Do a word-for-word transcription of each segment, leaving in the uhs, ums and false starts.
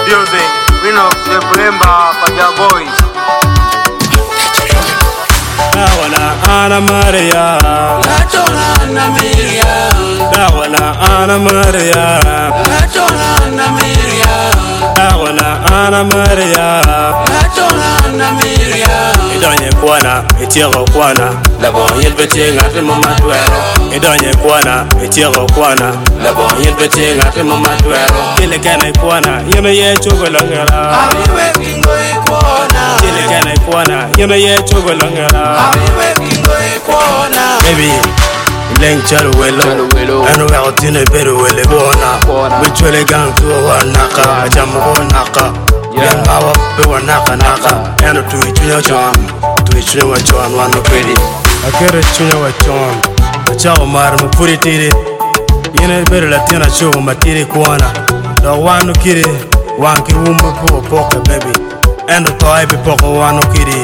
building. We know the Bulemba for their boys. Dawana Ana Maria, Latona Ana Maria, Dawana Ana Maria, Latona Ana Maria, Dawana Ana Maria, Latona Ana Maria. Idonye kwana, itiego kwana, Labo yelbete ngate mama twero. Idonye kwana, itiego kwana, Labo yelbete ngate mama twero. Kile kene kwana, yeme ye chugolongera. Abiwe kingo ikona. Kile kene kwana, yeme ye chugolongera. Abiwe kingo ikona. Baby, Leng chalo welo, anu ya otine beru wele bona. Wichwele gang tuwa wanaka, ajamu wanaka. Yamba wape wanaka naka, anu tuichunya chon, tuichunya wachon wano kweli. Akere chunya wachon, achao mara mupuri tiri. Yene beru latina chuwa matiri kuwana. Do wano kiri, wanki wumbu puwa poka baby. Anu toa ipi poka wano kiri.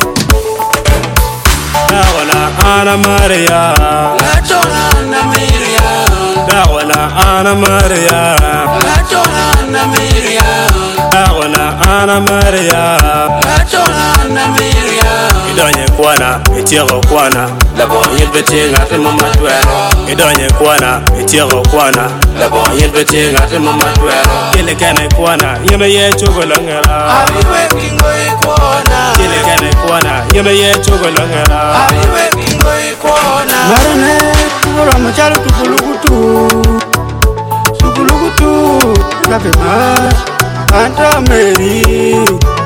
Dawana Ana Maria, Latona Ana Maria, Dawana Ana Maria, Latona Ana Maria, Dawana Ana Maria, Latona Ana Maria. Idonye kwana, itiego kwana, Labo yelbete ngate mama twero. Idonye kwana, itiego kwana, Labo yelbete ngate mama twero. Kile kene kwana, yeme ye chugolongera. Abiwe kingo ikona. Kile kene kwana, yeme ye chugolongera. Abiwe kingo ikona. Marane, kura machalo tukulukutu, tukulukutu, lafema, Anta Mary,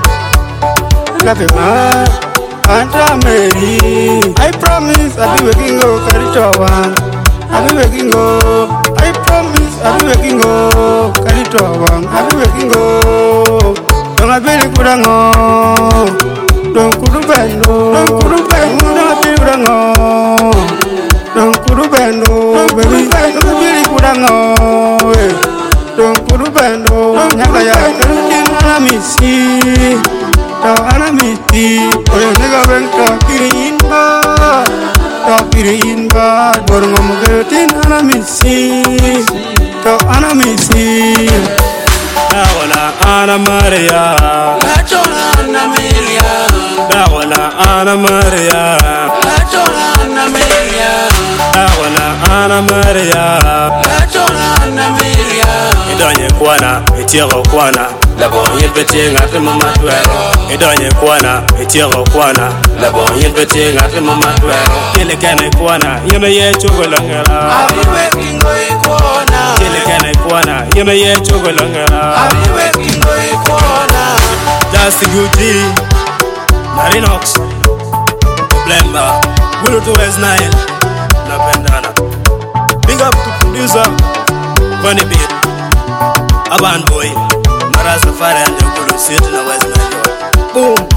lafema, Anta Mary. I promise I'll be waking up, Karitowan. I'll be waking up. I promise I'll be waking up, Karitowan. I'll be waking up. Don't I be kurango, don't kurubendo, don't kurubendo, don't I be kurango. Don't kurubendo, baby, don't be kurango. Don't kurubendo, nyanga ya karudin ana misi, ta ana misi. Oye nega bengta kiri inba, ta kiri inba. Borngo mugetin ana misi, ta ana misi. Dawana Ana Maria, Latona Ana Maria, Dawana Ana Maria, Latona Ana Maria, Dawana Ana Maria, Latona Ana Maria. Idonye kwana, itiego kwana, Labo yelbete ngate mama twero. Idonye kwana, itiego kwana, Labo yelbete ngate mama twero. Kile kene kwana, yeme ye chugolongera. Abiwe kingo ikona. Kile kene kwana, yeme ye chugolongera. Abiwe kingo ikona. Just U G, Marinox, Bulemba, Gulu to West Nile, Napendana. Big up to producer, Funny Beat, Aban Boy, Marasa Fire and the Gulu City na West Nile. Boom!